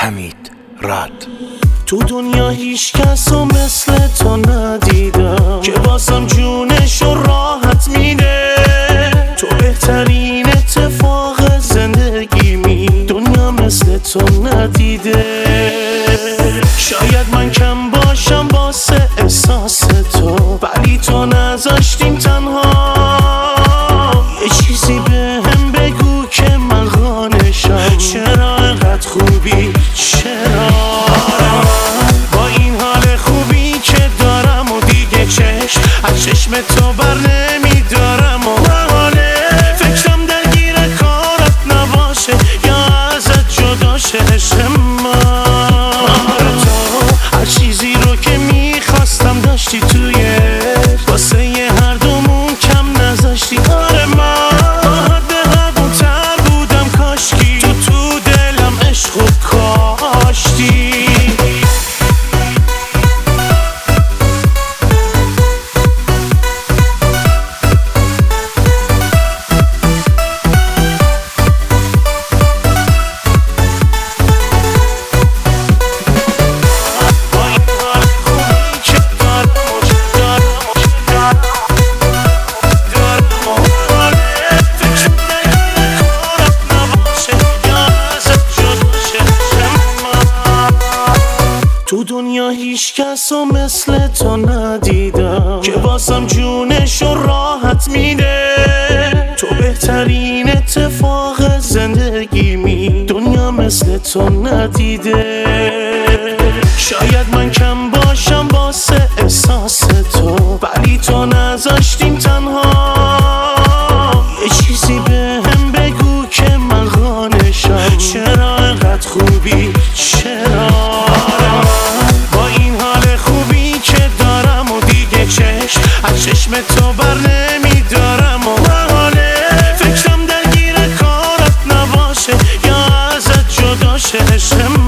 حمید راد. تو دنیا هیچ کسو مثل تو ندیدم که واسم جونشو راحت میده. تو بهترین اتفاق زندگیمی، دنیا مثل تو ندیده. شاید من کم باشم واسه احساس تو، ولی تو نذاشتیم تنها. یه چیزی بهم بگو که من قانشم، چرا انقدر خوبی، چرا با این حال خوبی که دارم و دیگه چشم از چشم تو بر نمیدارم. و فکرم درگیر کارت نباشه یا ازت جدا شه. هر چیزی رو که میخواستم داشتی توی واسه هر دومون کم نذاشتی. آره من حد همون تر بودم، کاشکی تو دلم عشق و کاشتی. تو دنیا هیچ کسو مثل تو ندیدم که واسم جونشو راحت میده. تو بهترین اتفاق زندگیمی، دنیا مثل تو ندیده. شاید من کم باشم واسه احساس تو، ولی تو نذاشتیم تنها. یه چیزی بهم بگو که من قانشم، چرا انقدر خوبی، چرا با این حال خوبی که دارم و دیگه چشم از چشم تو بر نمیدارم. و فکرم درگیر کارت نباشه یا ازت جدا شه.